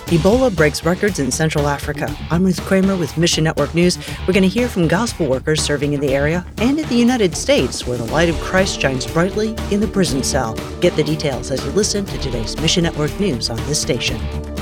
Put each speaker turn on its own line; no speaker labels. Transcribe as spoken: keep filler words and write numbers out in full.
Ebola breaks records in Central Africa. I'm Ruth Kramer with Mission Network News. We're going to hear from gospel workers serving in the area and in the United States, where the light of Christ shines brightly in the prison cell. Get the details as you listen to today's Mission Network News on this station.